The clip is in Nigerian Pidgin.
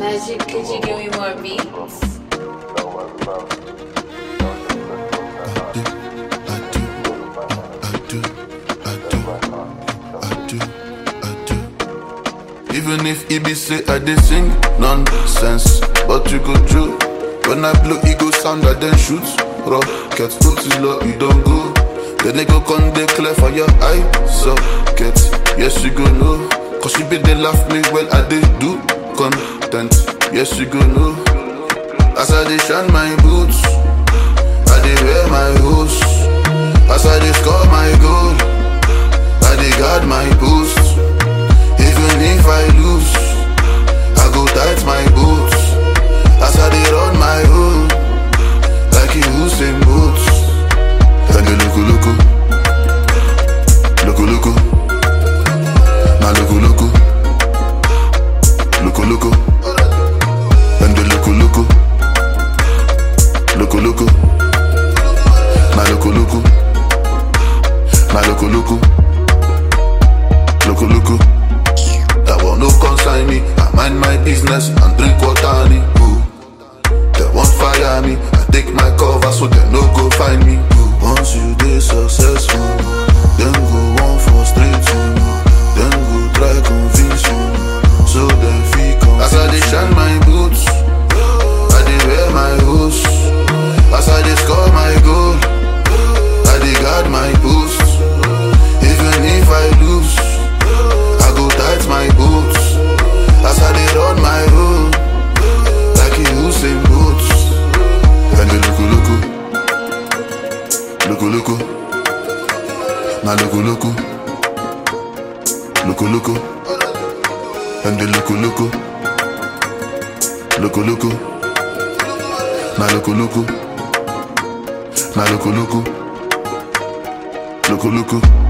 Could you give me more beats? Even if it be say I dey sing nonsense, but you go through. When I blow, it go sound and then shoot. Rocket, foot is low, you don't go. Then they go come dey clear for your eye socket. Yes, you go know. Cause you be they laugh me when I dey do content. Yes, you go know. As I dey shine my boots, I dey wear my hose. As I dey score my goal, I dey guard my boost. Even if I lose, I go tight my boots. As I dey run my own, like you Usain Bolt. And the loco, na loco, and the loco, na loco. That one no consign me. I mind my business and drink water on it. They won't fire me. I take my cover so they no go find me. Once you dey successful, then go on frustrate you. Then go try convince you. So then feel come. As I dey shine my boots, I dey wear my hose. As I dey score my goal, I dey guard my boost. Even if I lose, I go tight my boots. As I dey run my road, like you Usain Bolt. And the loco, na loco, and the loco, na loco.